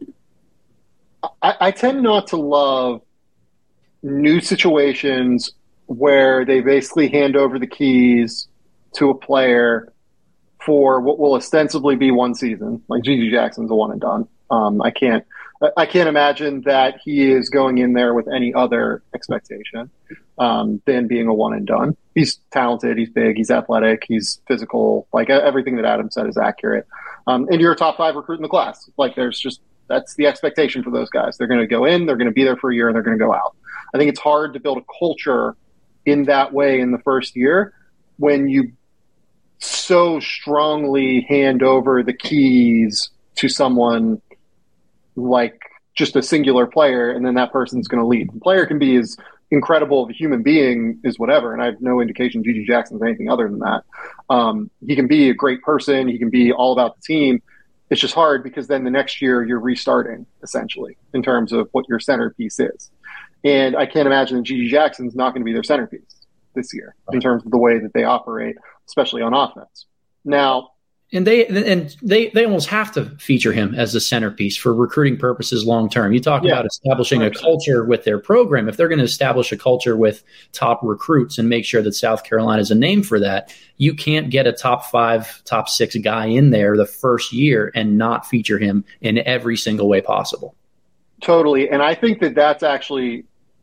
I tend not to love new situations where they basically hand over the keys to a player for what will ostensibly be one season. Like, GG Jackson's a one and done. I can't imagine that he is going in there with any other expectation than being a one and done. He's talented, he's big, he's athletic, he's physical. Like, everything that Adam said is accurate. And you're a top 5 recruit in the class. Like, that's the expectation for those guys. They're going to go in, they're going to be there for a year, and they're going to go out. I think it's hard to build a culture in that way in the first year when you so strongly hand over the keys to someone like just a singular player, and then that person's going to lead. The player can be as incredible of a human being as whatever, and I have no indication GG Jackson's anything other than that. He can be a great person. He can be all about the team. It's just hard because then the next year you're restarting, essentially, in terms of what your centerpiece is. And I can't imagine that GG Jackson's not going to be their centerpiece this year in terms of the way that they operate, especially on offense. Now, And they almost have to feature him as the centerpiece for recruiting purposes long term. You talk about establishing 100%. A culture with their program. If they're going to establish a culture with top recruits and make sure that South Carolina is a name for that, you can't get a top 5, top 6 guy in there the first year and not feature him in every single way possible. Totally. And I think that that's actually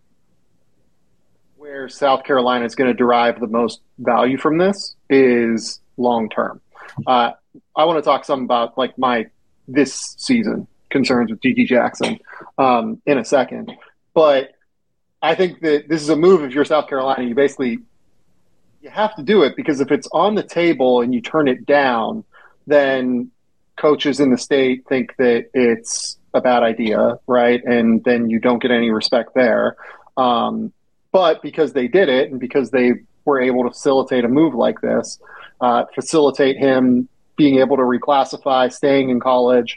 where South Carolina is going to derive the most value from this is long term. I want to talk some about like this season concerns with GG Jackson in a second, but I think that this is a move. If you're South Carolina, you have to do it, because if it's on the table and you turn it down, then coaches in the state think that it's a bad idea, right? And then you don't get any respect there. But because they did it, and because they were able to facilitate a move like this, facilitate him being able to reclassify, staying in college,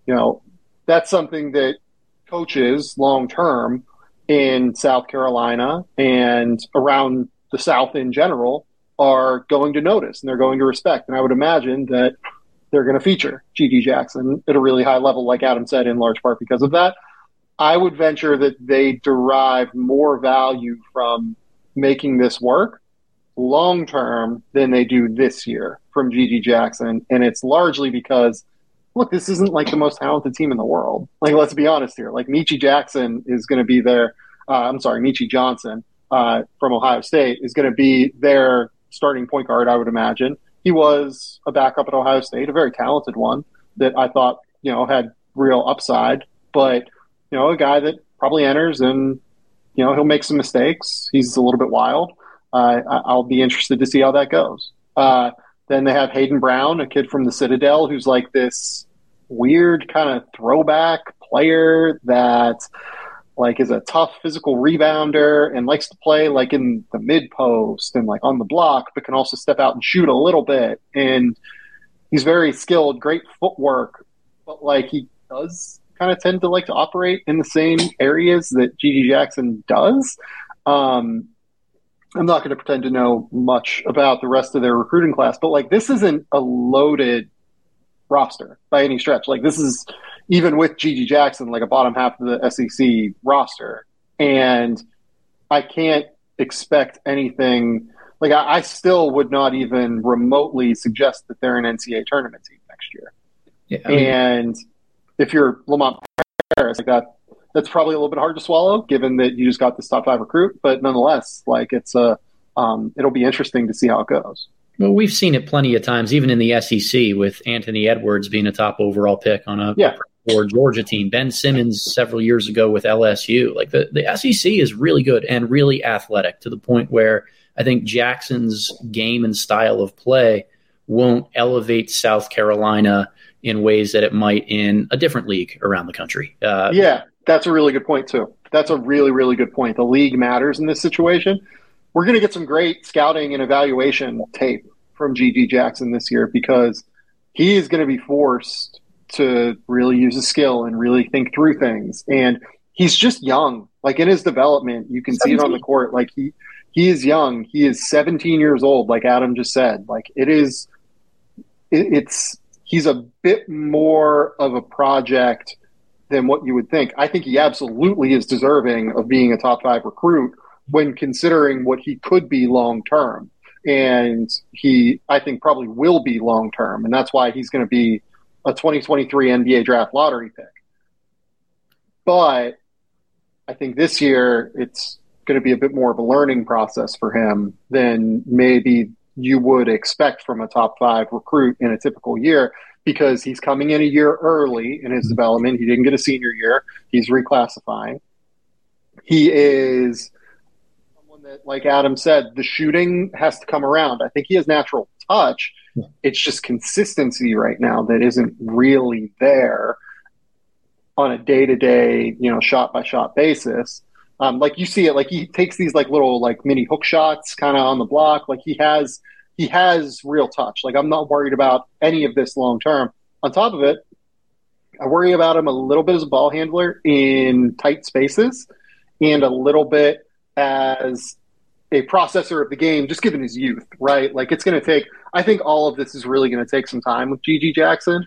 that's something that coaches long term in South Carolina and around the South in general are going to notice, and they're going to respect. And I would imagine that they're going to feature GG Jackson at a really high level, like Adam said, in large part because of that. I would venture that they derive more value from making this work long term than they do this year from GG Jackson. And it's largely because, look, this isn't like the most talented team in the world. Like, let's be honest here. Like, Meechie Jackson is going to be there. Meechie Johnson from Ohio State is going to be their starting point guard, I would imagine. He was a backup at Ohio State, a very talented one that I thought, had real upside, but, a guy that probably enters and, he'll make some mistakes. He's a little bit wild. I'll be interested to see how that goes. Then they have Hayden Brown, a kid from the Citadel, who's like this weird kind of throwback player that like is a tough physical rebounder and likes to play like in the mid post and like on the block, but can also step out and shoot a little bit. And he's very skilled, great footwork, but like he does kind of tend to like to operate in the same areas that GG Jackson does. I'm not going to pretend to know much about the rest of their recruiting class, but like this isn't a loaded roster by any stretch. Like this is, even with GG Jackson, like a bottom half of the SEC roster. And I can't expect anything. Like I still would not even remotely suggest that they're an NCAA tournament team next year. Yeah, and if you're Lamont Paris, like that's probably a little bit hard to swallow, given that you just got this top 5 recruit. But nonetheless, like it'll be interesting to see how it goes. Well, we've seen it plenty of times, even in the SEC, with Anthony Edwards being a top overall pick on a Georgia team. Ben Simmons several years ago with LSU. Like the SEC is really good and really athletic, to the point where I think Jackson's game and style of play won't elevate South Carolina in ways that it might in a different league around the country. That's a really good point too. That's a really, really good point. The league matters in this situation. We're going to get some great scouting and evaluation tape from GG Jackson this year, because he is going to be forced to really use his skill and really think through things. And he's just young. Like in his development, you can 17. See it on the court. Like he is young. He is 17 years old, like Adam just said. Like he's a bit more of a project than what you would think. I think he absolutely is deserving of being a top 5 recruit when considering what he could be long term. And he, I think, probably will be long term. And that's why he's going to be a 2023 NBA draft lottery pick. But I think this year it's going to be a bit more of a learning process for him than maybe you would expect from a top 5 recruit in a typical year, because he's coming in a year early in his development. He didn't get a senior year. He's reclassifying. He is someone that, like Adam said, the shooting has to come around. I think he has natural touch. It's just consistency right now that isn't really there on a day-to-day, shot-by-shot basis. Like you see it, like he takes these like little like mini hook shots kind of on the block. Like he has real touch. Like I'm not worried about any of this long term. On top of it, I worry about him a little bit as a ball handler in tight spaces, and a little bit as a processor of the game, just given his youth, right? Like it's going to take. I think all of this is really going to take some time with GG Jackson.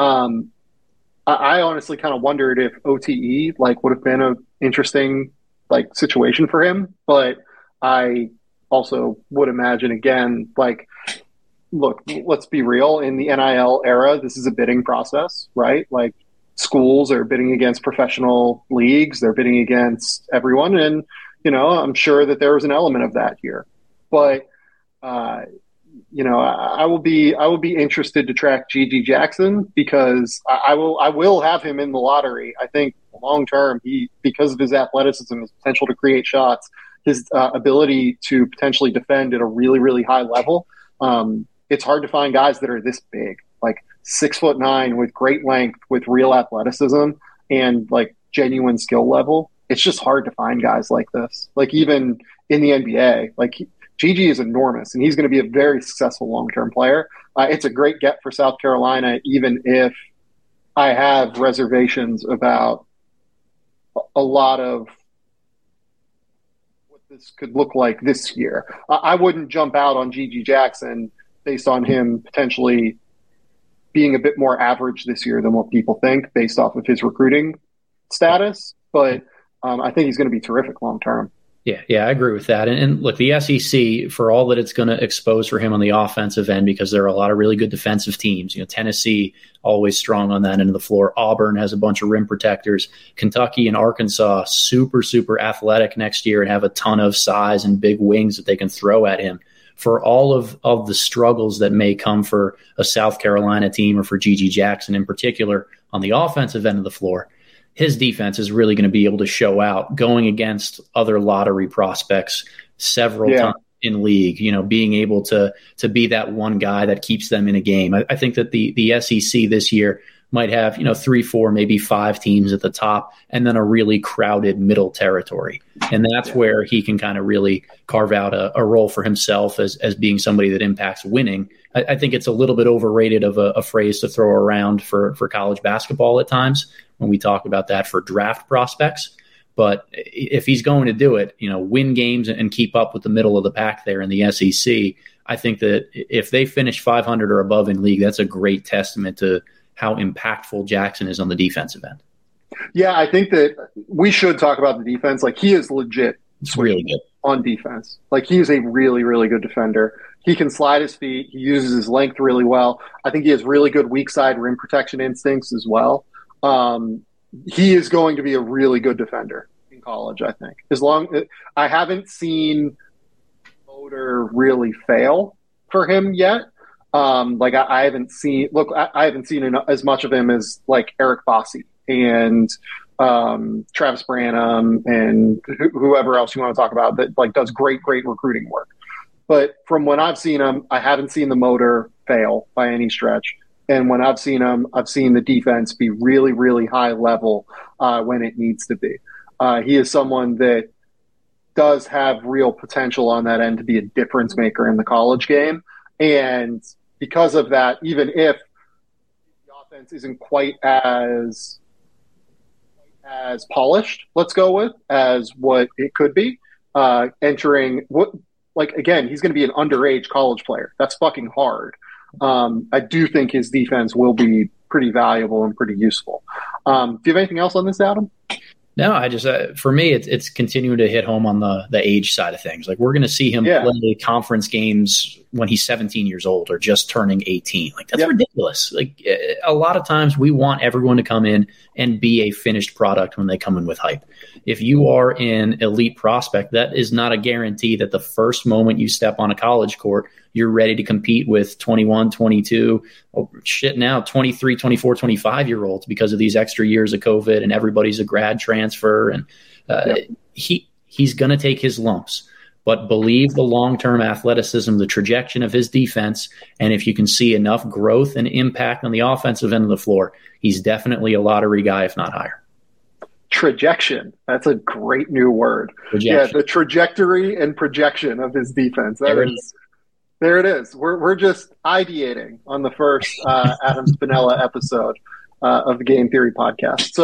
I honestly kind of wondered if OTE like would have been an interesting like situation for him, but I also would imagine again, like, look, let's be real. In the NIL era, this is a bidding process, right? Like schools are bidding against professional leagues, they're bidding against everyone, and I'm sure that there was an element of that here, but. I will be interested to track GG Jackson because I will have him in the lottery. I think long term, because of his athleticism, his potential to create shots, his ability to potentially defend at a really, really high level. It's hard to find guys that are this big, like 6'9" with great length, with real athleticism and like genuine skill level. It's just hard to find guys like this. Like even in the NBA, like. GG is enormous, and he's going to be a very successful long-term player. It's a great get for South Carolina, even if I have reservations about a lot of what this could look like this year. I wouldn't jump out on GG Jackson based on him potentially being a bit more average this year than what people think based off of his recruiting status, but I think he's going to be terrific long-term. Yeah, I agree with that. And look, the SEC, for all that it's going to expose for him on the offensive end, because there are a lot of really good defensive teams. Tennessee, always strong on that end of the floor. Auburn has a bunch of rim protectors. Kentucky and Arkansas, super, super athletic next year and have a ton of size and big wings that they can throw at him. For all of the struggles that may come for a South Carolina team or for GG Jackson in particular on the offensive end of the floor, his defense is really going to be able to show out going against other lottery prospects several times in league, being able to be that one guy that keeps them in a game. I think that the SEC this year might have, 3, 4, maybe 5 teams at the top and then a really crowded middle territory. And that's where he can kind of really carve out a role for himself as being somebody that impacts winning. I think it's a little bit overrated of a phrase to throw around for college basketball at times when we talk about that for draft prospects. But if he's going to do it, win games and keep up with the middle of the pack there in the SEC, I think that if they finish 500 or above in league, that's a great testament to how impactful Jackson is on the defensive end. Yeah, I think that we should talk about the defense. Like, he is legit. It's really good on defense. Like, he is a really, really good defender. He can slide his feet. He uses his length really well. I think he has really good weak side rim protection instincts as well. He is going to be a really good defender in college, I think. I haven't seen motor really fail for him yet. I haven't seen as much of him as like Eric Bossi and Travis Branham and whoever else you want to talk about that like does great recruiting work. But from when I've seen him, I haven't seen the motor fail by any stretch. And when I've seen him, I've seen the defense be really, really high level when it needs to be. He is someone that does have real potential on that end to be a difference maker in the college game. And because of that, even if the offense isn't quite as polished, let's go with, as what it could be, he's going to be an underage college player. That's fucking hard. I do think his defense will be pretty valuable and pretty useful. Do you have anything else on this, Adam? No, I just for me, it's continuing to hit home on the age side of things. Like, we're going to see him play conference games when he's 17 years old or just turning 18. Like, that's ridiculous. Like, a lot of times we want everyone to come in and be a finished product when they come in with hype. If you are an elite prospect, that is not a guarantee that the first moment you step on a college court, you're ready to compete with 21, 22, now 23, 24, 25-year-olds because of these extra years of COVID and everybody's a grad transfer. And he's going to take his lumps. But believe the long-term athleticism, the trajectory of his defense, and if you can see enough growth and impact on the offensive end of the floor, he's definitely a lottery guy, if not higher. Trajection. That's a great new word. Yeah, the trajectory and projection of his defense. There it is. We're just ideating on the first Adam Spinella episode of the Game Theory podcast. So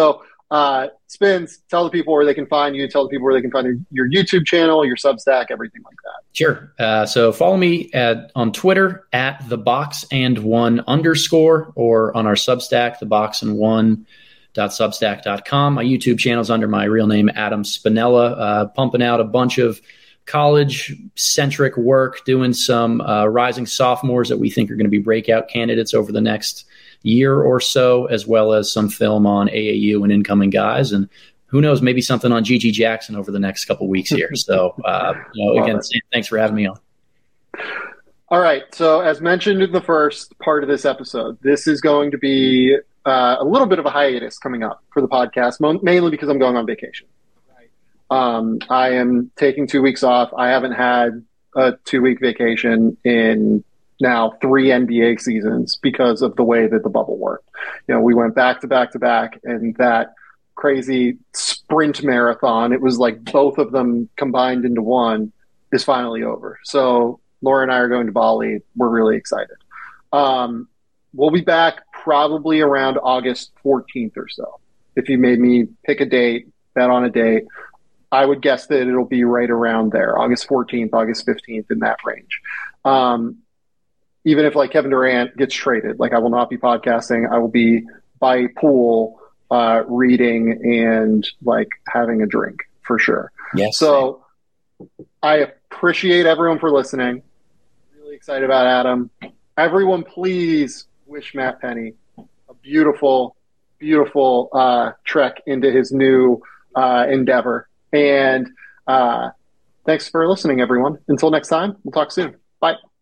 Spins, tell the people where they can find you, tell the people where they can find your YouTube channel, your Substack, everything like that. Sure. So follow me on Twitter at @theboxand1_ or on our Substack, theboxand1.substack.com. My YouTube channel is under my real name, Adam Spinella, pumping out a bunch of college-centric work, doing some rising sophomores that we think are going to be breakout candidates over the next year or so, as well as some film on AAU and incoming guys. And who knows, maybe something on Gigi Jackson over the next couple weeks here. So, again, thanks for having me on. All right. So as mentioned in the first part of this episode, this is going to be a little bit of a hiatus coming up for the podcast, mainly because I'm going on vacation. I am taking 2 weeks off. I haven't had a 2-week vacation in now 3 NBA seasons because of the way that the bubble worked. We went back to back to back, and that crazy sprint marathon, it was like both of them combined into one, is finally over. So Laura and I are going to Bali. We're really excited. We'll be back probably around August 14th or so. If you made me pick a date, bet on a date, I would guess that it'll be right around there, August 14th, August 15th, in that range. Even if like Kevin Durant gets traded, like I will not be podcasting. I will be by a pool, reading and like having a drink for sure. Yes. So I appreciate everyone for listening. Really excited about Adam. Everyone, please wish Matt Penny a beautiful, beautiful trek into his new endeavor. And thanks for listening, everyone. Until next time, we'll talk soon. Bye.